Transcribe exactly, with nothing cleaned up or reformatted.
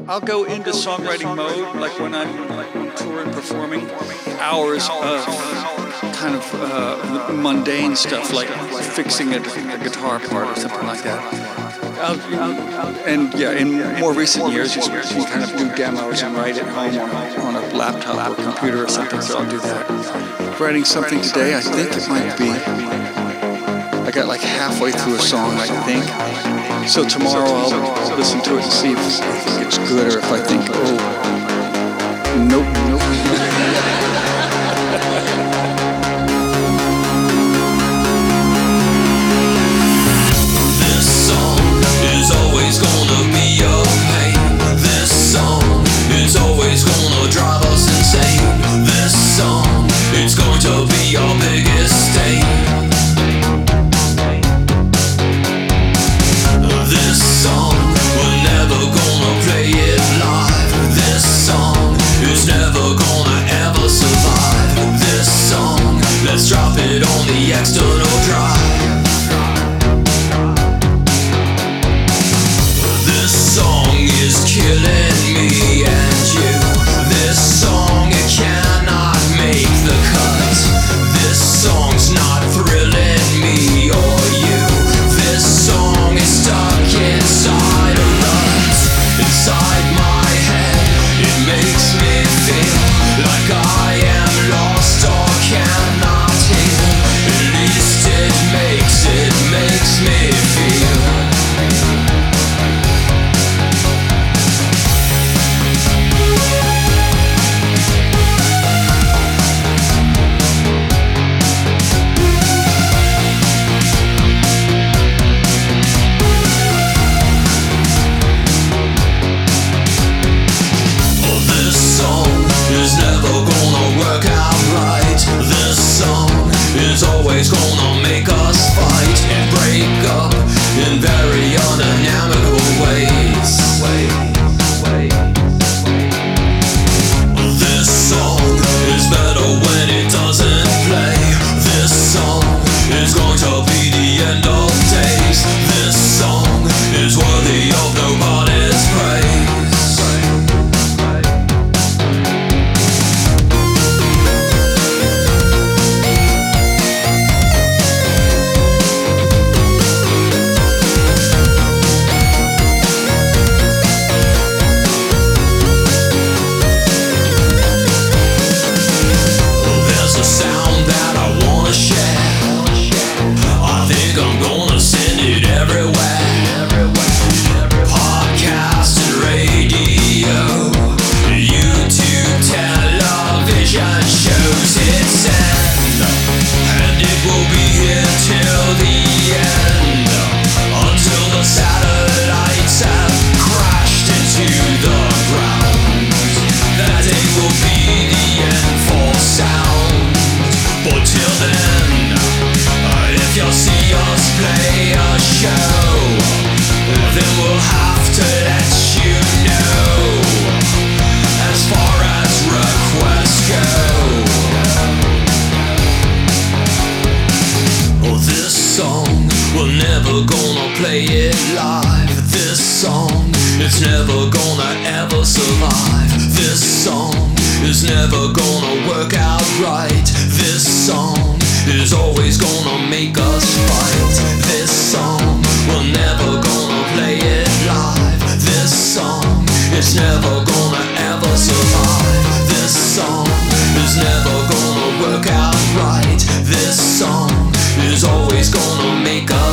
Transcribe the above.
I'll go into songwriting mode, like when I'm like touring, performing, hours of kind of uh, mundane stuff, like fixing a, a guitar part or something like that. I'll, and yeah, in more recent years, you, you kind of do demos and write at home on a, on a laptop or computer or something, so I'll do that. Writing something today, I think it might be, I got like halfway through a song, I think. So tomorrow I'll listen to it and see if I think it's good or if I think, oh, nope, nope. This song is always gonna be a pain. This song is always gonna drive us insane. This song, it's going to be our biggest stain. This song, we're never gonna play it live. This song is never gonna ever survive. This song, let's drop it on the external drive. This song is killing me and you. This song, it cannot make the cut. This song's not thrilling me or you. This song is stuck inside a rut, inside my head. It makes me feel like I am lost or cannot hear. At least it makes, it makes me feel. Is always gonna make us fight and break up in very unamicable ways. This song is better when it doesn't play. This song is going to be the end of days. This song is worthy of nobody's praise. It's never gonna ever survive. This song is never gonna work out right. This song is always gonna make us fight. This song, we're never gonna play it live. This song is never gonna ever survive. This song is never gonna work out right. This song is always gonna make us